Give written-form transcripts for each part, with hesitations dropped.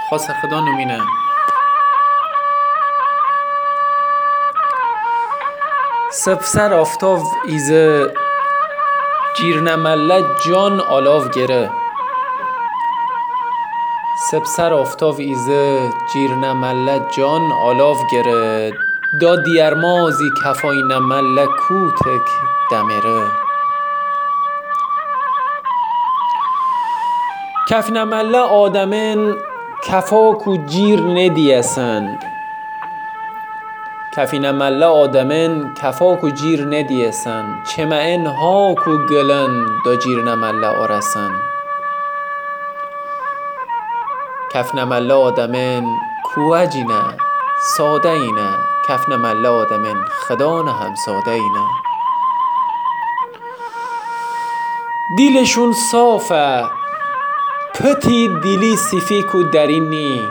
خاص خدا نمینه سبسر آفتاو ایزه جیر نمله جان آلاو گره سبسر آفتاو ایزه جیر نمله جان آلاو گره دا دیرمازی کفای نمله کوتک دمره کف نمله آدمین کفا کو جیر ندیسن کفی نمله آدمین کفا کو جیر ندیسن چمعن ها کو گلن دا جیر نمله آرسن کف نمله آدمین کوجینه ساده اینه کف نمله آدمین خدا نه هم ساده اینه دیلشون صافه پتی دیلی صفی کو درینی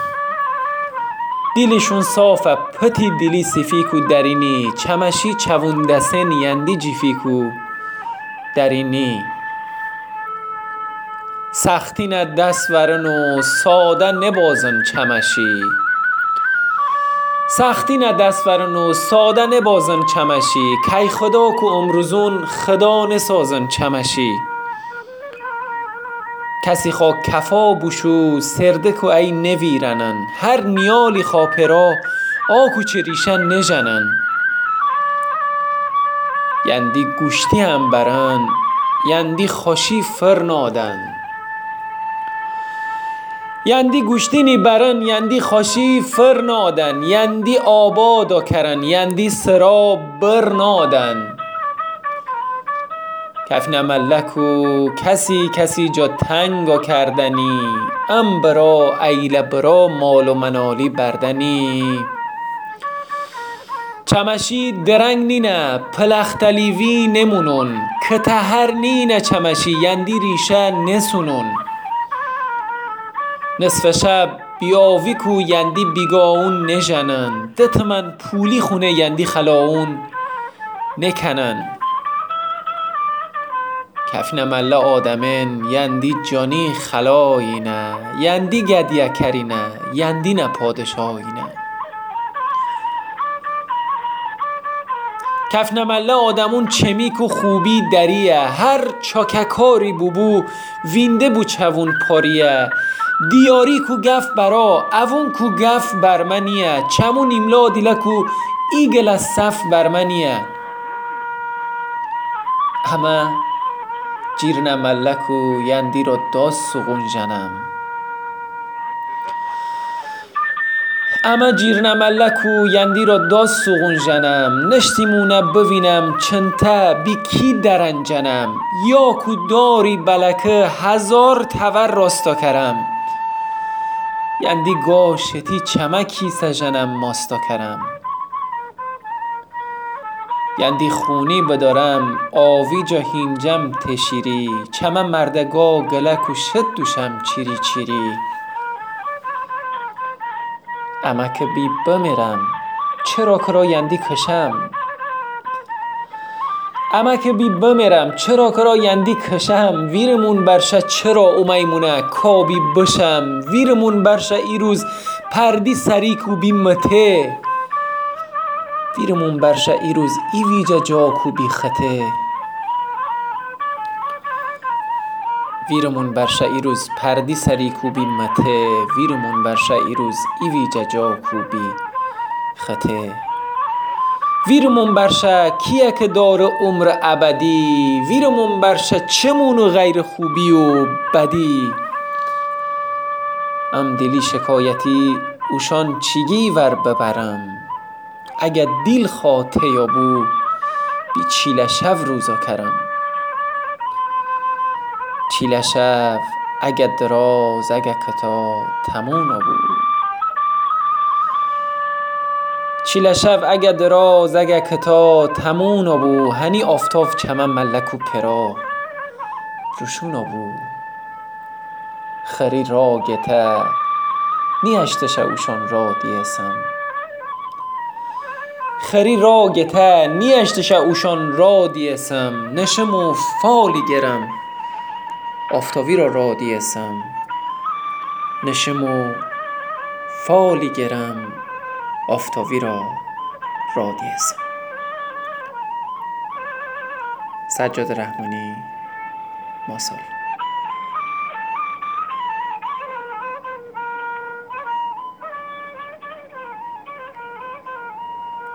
دیلشون صافه پتی دیلی صفی کو درینی چمشی چووندسن یندی جیفی کو درینی سختی نه دست ورن و ساده نبازن چمشی سختی نه دست ورن و ساده نبازن چمشی کی خدا کو امروزون خدا نسازن چمشی کسی خوا کفا بوشو سرده کو ای نویرنن هر نیالی خاپرا آکو چه ریشن نجنن یندی گوشتی هم برن یندی خوشی فرنادن یندی گوشتینی برن یندی خوشی فرنادن یندی آبادا کرن یندی سرا برنادن کف نمله کو کسی جا تنگا کردنی ام برا ایله برا مال و منالی بردنی چمشی درنگ نینه پلختلیوی نمونون که تهر نینه چمشی یندی ریشه نسونون نصف شب بیاوی کو یندی بیگاون نجنن ده تمن پولی خونه یندی خلاون نکنن کف نمله آدمین یندی جانی خلاینه یندی گدیه کرینه یندی نه پادشاهینه کف نمله آدمون چمیک و خوبی دریه هر چاککاری بوبو وینده بو چوون پاریه دیاری کو گف برا اوون کو گف برمنیه چمون ایملا دیله کو ایگل از صف برمنیه اما جیر نمله کو یندی را داز سغون جنم اما جیر نمله کو یندی را داز سغون جنم نشتیمونه بوینم چنته بی کی درنجنم یا کو داری بلکه 1000 تور راستا کرم یندی گاشتی چمکی سجنم ماستا کرم یندی خونی بدارم آوی جا هینجم تشیری چمه مردگا گلک و شد دوشم چیری چیری اما که بی بمیرم چرا کرا یندی کشم اما که بی بمیرم چرا کرا یندی کشم ویرمون برشه چرا اومیمونه کابی بشم ویرمون برشه ایروز پردی سریکو بی مته ویرمون برشه ایروز ایویجا جاکو بی خطه ویرمون برشه ایروز پردی سریکو بی مته ویرمون برشه ایروز ایویجا جاکو بی خطه ویرمون برشه کیه که داره عمر ابدی ویرمون برشه چمونو غیر خوبی و بدی ام دلی شکایتی اوشان چیگی ور ببرم اگه دیل خواته یا بو بی چیله شو روزا کرم چیله شو اگه دراز اگه کتا تمونا بو چیله شو اگه دراز اگه کتا تمونا بو هنی آفتاف چمن ملک و پرا روشونا بو خری را گته نیشتشه اوشان را دیسم خری را گته نیشتشه اوشان را دیسم نشم و فالی گرم آفتاوی را دیسم نشم و فالی گرم آفتاوی را رادیزم. سجاد رحمانی، ماسال.